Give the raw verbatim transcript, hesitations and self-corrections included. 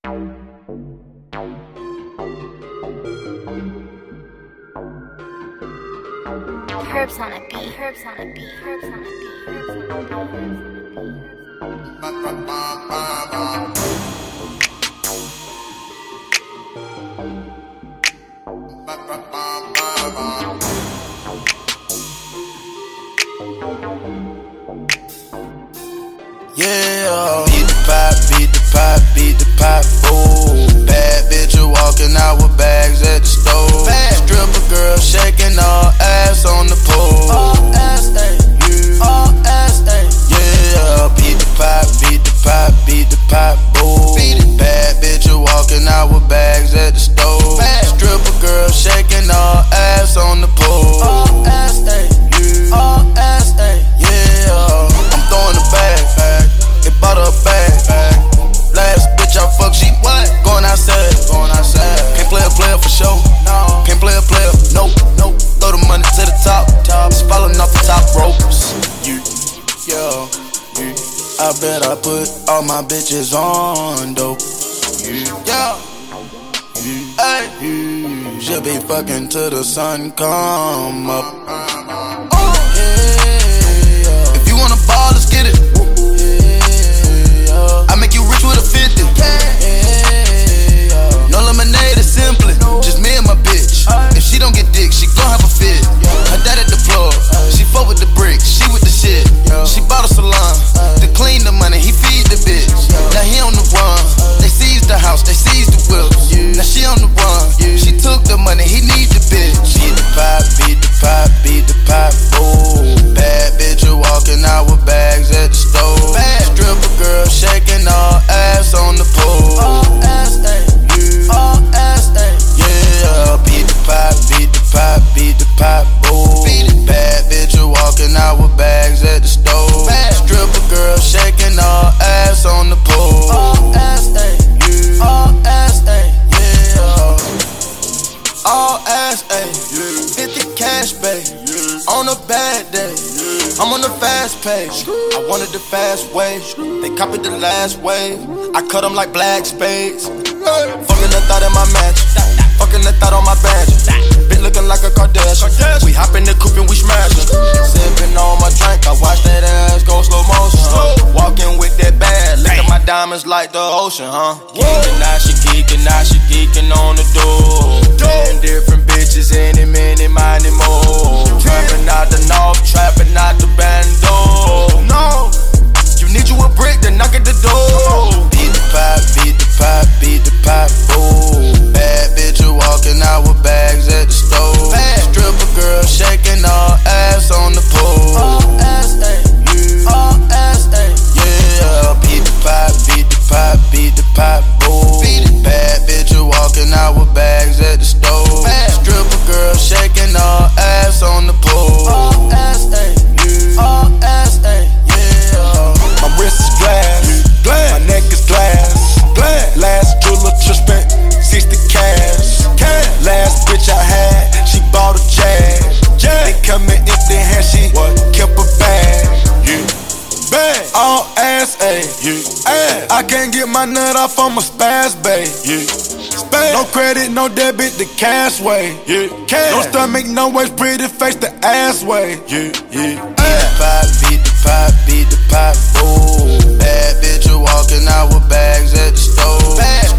Herbs on a beat, herbs on a beat, herbs on a beat, herbs on a beat, herbs on a beat. Yeah, beat the pop, beat the pop, beat the pop, ooh. Bad bitch walking out with bags at the stove. Stripper girl shaking all ass on the pole. All ass, ayy, yeah. All ass, ayy. Yeah, beat the pop, beat the pop, beat the pop, ooh. Bad bitch walking out with bags at the stove. Stripper girl shaking all ass on the pole. All ass, ayy, yeah. All ass, ayy. Yeah, I'm throwing the bag, bag. It bought her a bag, bag. Last bitch I fuck, she what? Going outside, going outside. Can't play a player for sure. No. Can't play a player, nope, nope. Throw the money to the top, top. It's falling off the top ropes. You, yo, you. I bet I put all my bitches on dope. You, yeah. You, hey, you. She'll be fucking till the sun come up. Oh, yeah, yeah. If you wanna ball, let's get it. I make you rich with a fifty. No lemonade, it's simply just me and my bitch. If she don't get dick, she gon' have a fit. Her dad at the floor, she fuck with the bricks, she with the shit. She bought a salon to clean the money, he feed the bitch. Now he on the run, they seized the house, they seized the whips. Now she on the run, she took the money, he need the bitch. Beat the pop, beat the pop, beat the pop, ooh. Bad bitch walking out with bags at the stove. Stripper girl shaking all ass on the pole. All ass, ayy, yeah. All ass, ayy, yeah. Beat the pop, beat the pop, beat the pop, ooh. Bad bitch walking out with bags at the stove. Stripper girl shaking all ass on the pole. All ass, ayy, yeah. All ass, ayy, yeah. All ass, ayy, fifty cash, babe. On a bad day, I'm on the fast pace. I wanted the fast way, they copied the last wave. I cut them like black spades. Fucking the thought in my match, fucking the thought on my badge. Been looking like a Kardashian. We hop in the coupe and we smashing. Sipping on my drink, I watch that ass go slow motion. Walking with that bag, licking my diamonds like the ocean, huh? Geeking, now she geeking, now she geeking on the door. Ten different bitches, any minute, many more. Trapping out the north, trapping out the bando. No, you need you a brick, then knock at the door. Beat the pop, beat the pop, beat the pop, ooh. Bad bitch walking out with bags at the stove. Stripper girl shaking all ass on the pole. All ass, ayy, yeah. All ass, ayy, yeah. Beat the pop, beat the pop, beat the pop, ooh. Bad bitch walking out with bags at the stove. Stripper girl shaking all ass on the pole. All ass, ayy, yeah. All ass, ayy, yeah. My wrist is glass, glass. My neck is glass, glass. Last jeweler just spent sixty cash. cash. Last bitch I had, she bought a Jag. Jag. They coming empty hand, she what? Kept a bag. Yeah. Bag. All ass, ayy. Yeah. Ass. I can't get my nut off on my spaz, babe. Yeah. Spaz. No credit, no debit, the cash way. Yeah. Cash. No stomach, no waist, pretty face, the ass way. Yeah. Yeah. Beat the pop, beat the pop, beat the pop, ooh. Bad bitch walking out with bags at the stove.